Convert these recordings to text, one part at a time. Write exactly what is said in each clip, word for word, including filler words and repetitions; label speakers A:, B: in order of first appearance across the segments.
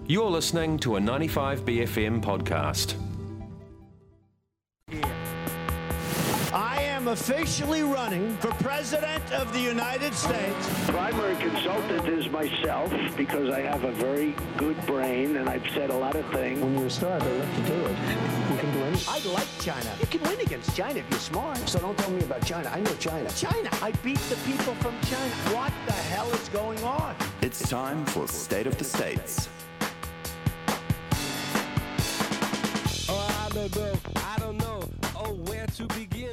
A: You're listening to a ninety-five B F M podcast.
B: I am officially running for President of the United States.
C: Primary consultant is myself because I have a very good brain and I've said a lot of things.
D: When you're a star, they have to do it. You can do anything.
B: I like China. You can win against China if you're smart.
D: So don't tell me about China. I know China.
B: China. I beat the people from China. What the hell is going on?
E: It's time for State of the States.
F: Oh, I don't know. I don't know. Oh, where to begin?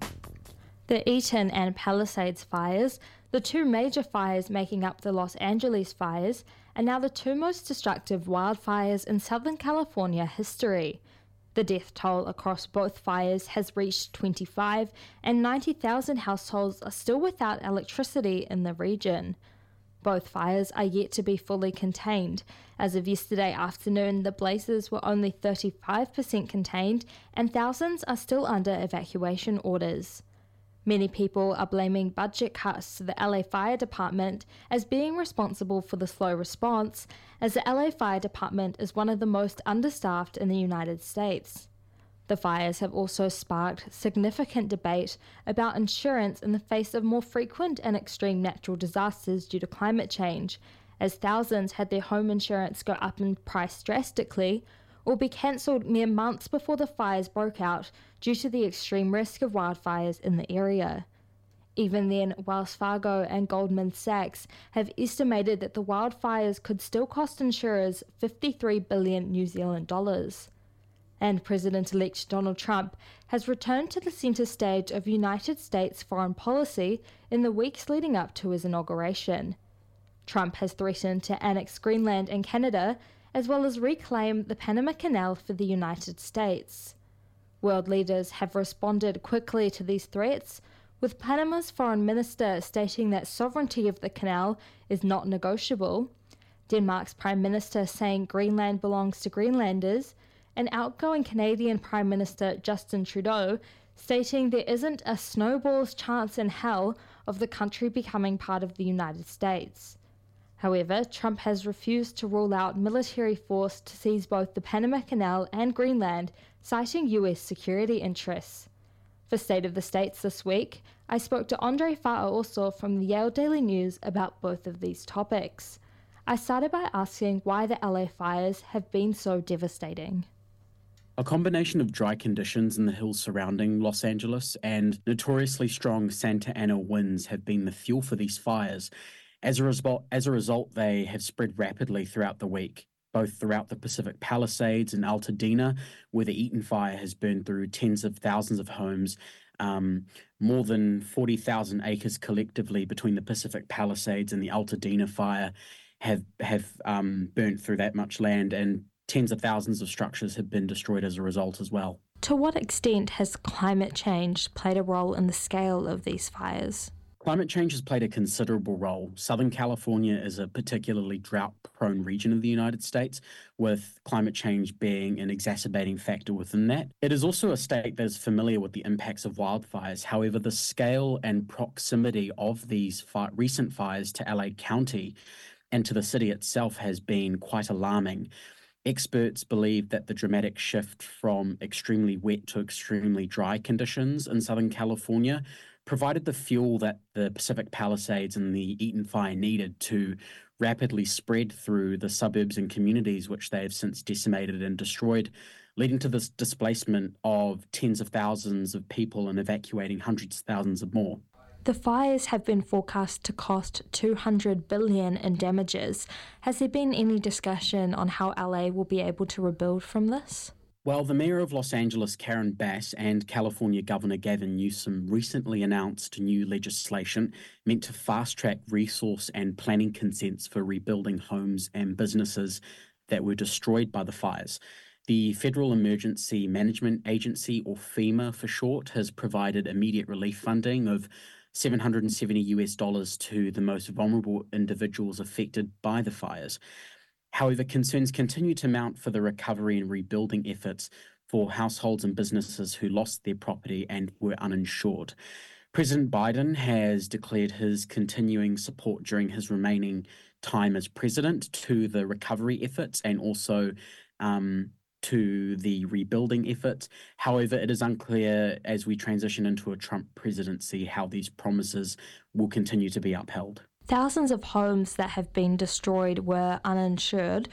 G: The Eaton and Palisades fires, the two major fires making up the Los Angeles fires, are now the two most destructive wildfires in Southern California history. The death toll across both fires has reached twenty-five, and ninety thousand households are still without electricity in the region. Both fires are yet to be fully contained. As of yesterday afternoon, the blazes were only thirty-five percent contained, and thousands are still under evacuation orders. Many people are blaming budget cuts to the L A Fire Department as being responsible for the slow response, as the L A Fire Department is one of the most understaffed in the United States. The fires have also sparked significant debate about insurance in the face of more frequent and extreme natural disasters due to climate change, as thousands had their home insurance go up in price drastically or be cancelled mere months before the fires broke out due to the extreme risk of wildfires in the area. Even then, Wells Fargo and Goldman Sachs have estimated that the wildfires could still cost insurers fifty-three billion New Zealand dollars. And President-elect Donald Trump has returned to the centre stage of United States foreign policy in the weeks leading up to his inauguration. Trump has threatened to annex Greenland and Canada, as well as reclaim the Panama Canal for the United States. World leaders have responded quickly to these threats, with Panama's foreign minister stating that sovereignty of the canal is not negotiable, Denmark's prime minister saying Greenland belongs to Greenlanders, and outgoing Canadian Prime Minister Justin Trudeau stating there isn't a snowball's chance in hell of the country becoming part of the United States. However, Trump has refused to rule out military force to seize both the Panama Canal and Greenland, citing U S security interests. For State of the States this week, I spoke to Andre Fa'aoso from the Yale Daily News about both of these topics. I started by asking why the L A fires have been so devastating.
H: A combination of dry conditions in the hills surrounding Los Angeles and notoriously strong Santa Ana winds have been the fuel for these fires. As a result, as a result, they have spread rapidly throughout the week, both throughout the Pacific Palisades and Altadena, where the Eaton fire has burned through tens of thousands of homes, um, more than forty thousand acres collectively between the Pacific Palisades and the Altadena fire have, have um, burnt through that much land, and tens of thousands of structures have been destroyed as a result as well.
G: To what extent has climate change played a role in the scale of these fires?
H: Climate change has played a considerable role. Southern California is a particularly drought-prone region of the United States, with climate change being an exacerbating factor within that. It is also a state that is familiar with the impacts of wildfires. However, the scale and proximity of these fi- recent fires to L A County and to the city itself has been quite alarming. Experts believe that the dramatic shift from extremely wet to extremely dry conditions in Southern California provided the fuel that the Pacific Palisades and the Eaton fire needed to rapidly spread through the suburbs and communities which they have since decimated and destroyed, leading to this displacement of tens of thousands of people and evacuating hundreds of thousands of more.
G: The fires have been forecast to cost two hundred billion dollars in damages. Has there been any discussion on how L A will be able to rebuild from this?
H: Well, the Mayor of Los Angeles, Karen Bass, and California Governor Gavin Newsom recently announced new legislation meant to fast-track resource and planning consents for rebuilding homes and businesses that were destroyed by the fires. The Federal Emergency Management Agency, or FEMA for short, has provided immediate relief funding of seven hundred seventy US dollars to the most vulnerable individuals affected by the fires. However, concerns continue to mount for the recovery and rebuilding efforts for households and businesses who lost their property and were uninsured. President Biden has declared his continuing support during his remaining time as president to the recovery efforts and also um, to the rebuilding efforts. However, it is unclear as we transition into a Trump presidency how these promises will continue to be upheld.
G: Thousands of homes that have been destroyed were uninsured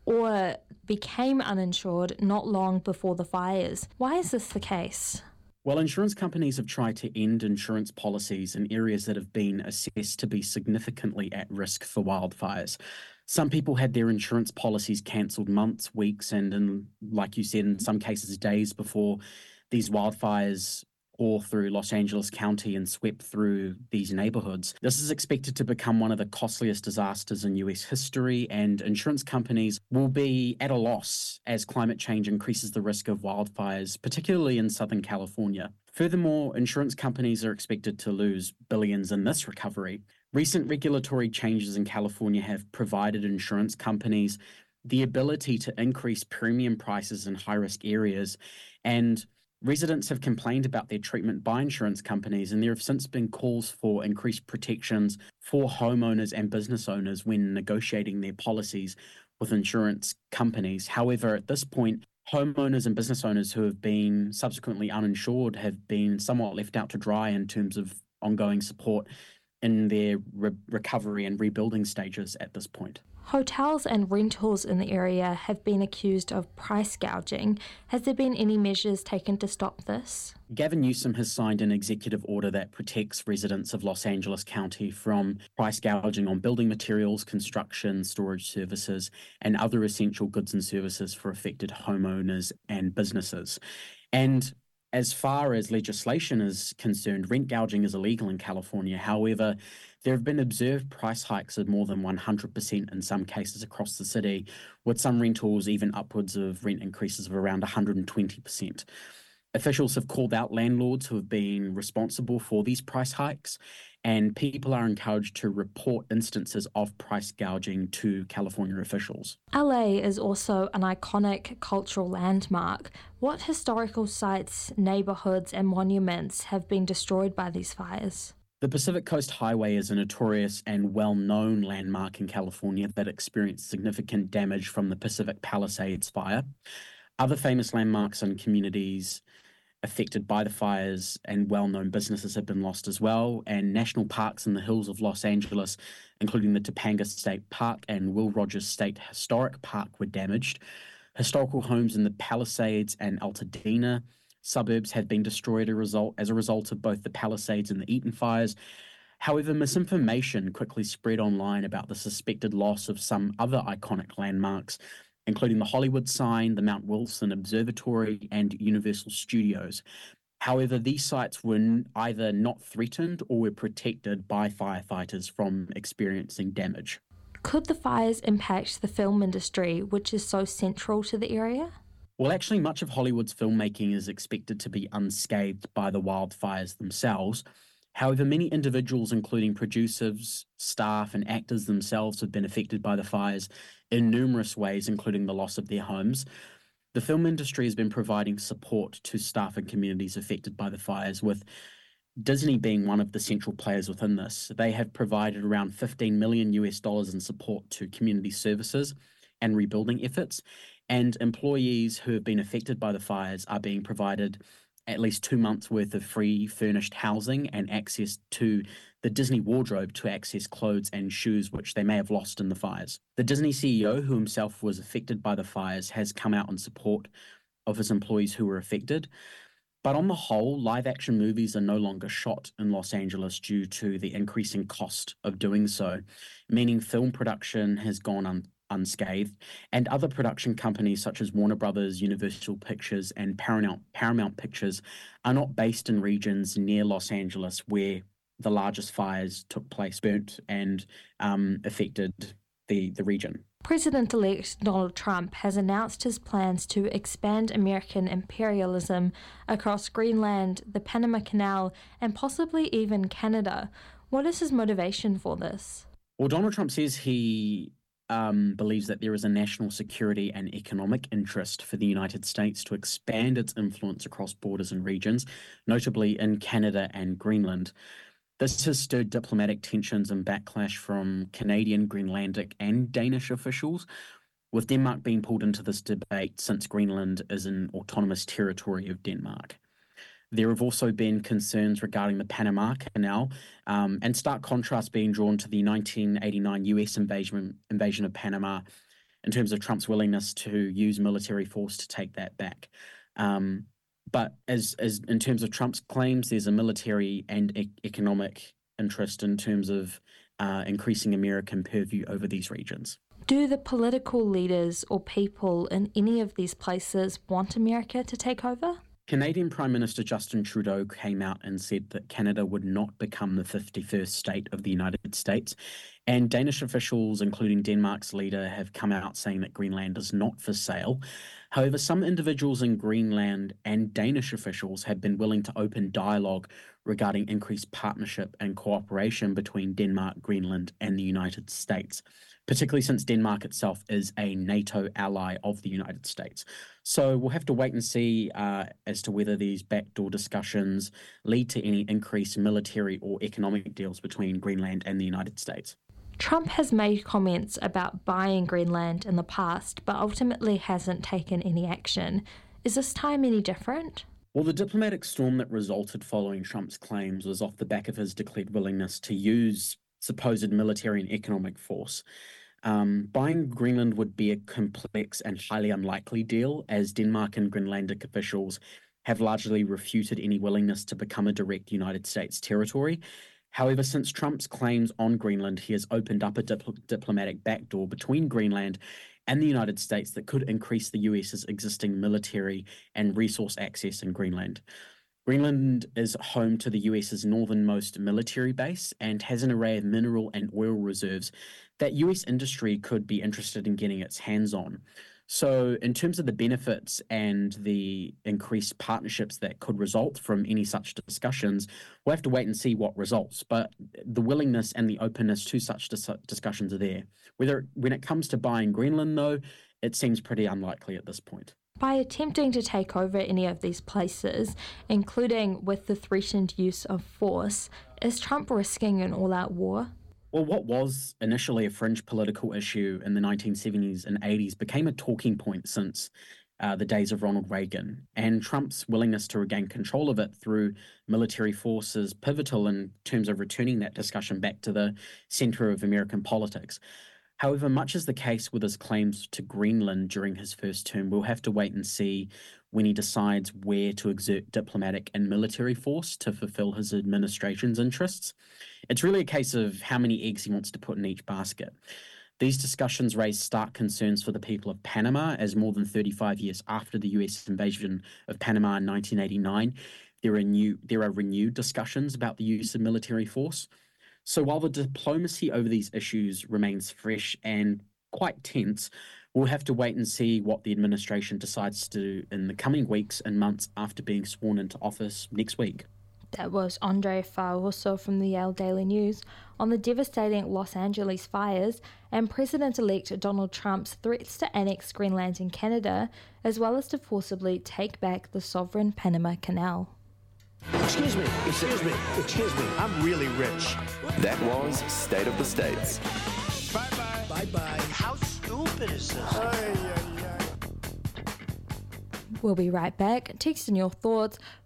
G: or became uninsured not long before the fires. Why is this the case?
H: Well, insurance companies have tried to end insurance policies in areas that have been assessed to be significantly at risk for wildfires. Some people had their insurance policies cancelled months, weeks, and in, like you said, in some cases days before these wildfires tore through Los Angeles County and swept through these neighborhoods. This is expected to become one of the costliest disasters in U S history, and insurance companies will be at a loss as climate change increases the risk of wildfires, particularly in Southern California. Furthermore, insurance companies are expected to lose billions in this recovery. Recent regulatory changes in California have provided insurance companies the ability to increase premium prices in high-risk areas, and residents have complained about their treatment by insurance companies, and there have since been calls for increased protections for homeowners and business owners when negotiating their policies with insurance companies. However, at this point, homeowners and business owners who have been subsequently uninsured have been somewhat left out to dry in terms of ongoing support in their re- recovery and rebuilding stages at this point.
G: Hotels and rentals in the area have been accused of price gouging. Has there been any measures taken to stop this?
H: Gavin Newsom has signed an executive order that protects residents of Los Angeles County from price gouging on building materials, construction, storage services, and other essential goods and services for affected homeowners and businesses. And as far as legislation is concerned, rent gouging is illegal in California. However, there have been observed price hikes of more than one hundred percent in some cases across the city, with some rentals even upwards of rent increases of around one hundred twenty percent. Officials have called out landlords who have been responsible for these price hikes, and people are encouraged to report instances of price gouging to California officials.
G: L A is also an iconic cultural landmark. What historical sites, neighbourhoods and monuments have been destroyed by these fires?
H: The Pacific Coast Highway is a notorious and well-known landmark in California that experienced significant damage from the Pacific Palisades fire. Other famous landmarks and communities affected by the fires and well-known businesses have been lost as well, and national parks in the hills of Los Angeles, including the Topanga State Park and Will Rogers State Historic Park, were damaged. Historical homes in the Palisades and Altadena suburbs had been destroyed a result, as a result of both the Palisades and the Eaton fires. However, misinformation quickly spread online about the suspected loss of some other iconic landmarks, including the Hollywood sign, the Mount Wilson Observatory, and Universal Studios. However, these sites were either not threatened or were protected by firefighters from experiencing damage.
G: Could the fires impact the film industry, which is so central to the area?
H: Well, actually, much of Hollywood's filmmaking is expected to be unscathed by the wildfires themselves. However, many individuals, including producers, staff, and actors themselves, have been affected by the fires in numerous ways, including the loss of their homes. The film industry has been providing support to staff and communities affected by the fires, with Disney being one of the central players within this. They have provided around fifteen million U S dollars in support to community services and rebuilding efforts, and employees who have been affected by the fires are being provided at least two months worth of free furnished housing and access to the Disney wardrobe to access clothes and shoes which they may have lost in the fires. The Disney C E O, who himself was affected by the fires, has come out in support of his employees who were affected. But on the whole, live-action movies are no longer shot in Los Angeles due to the increasing cost of doing so, meaning film production has gone un- unscathed, and other production companies such as Warner Brothers, Universal Pictures, and Paramount, Paramount Pictures are not based in regions near Los Angeles where the largest fires took place, burnt and um, affected the, the region.
G: President-elect Donald Trump has announced his plans to expand American imperialism across Greenland, the Panama Canal, and possibly even Canada. What is his motivation for this?
H: Well, Donald Trump says he um, believes that there is a national security and economic interest for the United States to expand its influence across borders and regions, notably in Canada and Greenland. This has stirred diplomatic tensions and backlash from Canadian, Greenlandic and Danish officials, with Denmark being pulled into this debate since Greenland is an autonomous territory of Denmark. There have also been concerns regarding the Panama Canal, um, and stark contrast being drawn to the nineteen eighty-nine U S invasion, invasion of Panama in terms of Trump's willingness to use military force to take that back. Um, but as, as in terms of Trump's claims, there's a military and e- economic interest in terms of uh, increasing American purview over these regions.
G: Do the political leaders or people in any of these places want America to take over?
H: Canadian Prime Minister Justin Trudeau came out and said that Canada would not become the fifty-first state of the United States, and Danish officials, including Denmark's leader, have come out saying that Greenland is not for sale. However, some individuals in Greenland and Danish officials have been willing to open dialogue regarding increased partnership and cooperation between Denmark, Greenland, and the United States, particularly since Denmark itself is a NATO ally of the United States. So we'll have to wait and see uh, as to whether these backdoor discussions lead to any increased military or economic deals between Greenland and the United States.
G: Trump has made comments about buying Greenland in the past, but ultimately hasn't taken any action. Is this time any different?
H: Well, the diplomatic storm that resulted following Trump's claims was off the back of his declared willingness to use supposed military and economic force. Um, buying Greenland would be a complex and highly unlikely deal, as Denmark and Greenlandic officials have largely refuted any willingness to become a direct United States territory. However, since Trump's claims on Greenland, he has opened up a dipl- diplomatic backdoor between Greenland and the United States that could increase the U S's existing military and resource access in Greenland. Greenland is home to the U S's northernmost military base and has an array of mineral and oil reserves that U S industry could be interested in getting its hands on. So in terms of the benefits and the increased partnerships that could result from any such discussions, we'll have to wait and see what results. But the willingness and the openness to such dis- discussions are there. Whether when it comes to buying Greenland, though, it seems pretty unlikely at this point.
G: By attempting to take over any of these places, including with the threatened use of force, is Trump risking an all-out war?
H: Well, what was initially a fringe political issue in the nineteen seventies and eighties became a talking point since uh, the days of Ronald Reagan, and Trump's willingness to regain control of it through military force is pivotal in terms of returning that discussion back to the centre of American politics. However, much as the case with his claims to Greenland during his first term, we'll have to wait and see when he decides where to exert diplomatic and military force to fulfill his administration's interests. It's really a case of how many eggs he wants to put in each basket. These discussions raise stark concerns for the people of Panama, as more than thirty-five years after the U S invasion of Panama in nineteen eighty-nine, there are new there are renewed discussions about the use of military force. So while the diplomacy over these issues remains fresh and quite tense, we'll have to wait and see what the administration decides to do in the coming weeks and months after being sworn into office next week.
G: That was Andre Faourso from the Yale Daily News on the devastating Los Angeles fires and President-elect Donald Trump's threats to annex Greenland and Canada, as well as to forcibly take back the sovereign Panama Canal.
B: Excuse me, excuse me, excuse me. I'm really rich.
E: That was State of the States.
B: Bye-bye. Bye-bye. How stupid is this? Ay, ay, ay.
G: We'll be right back. Text in your thoughts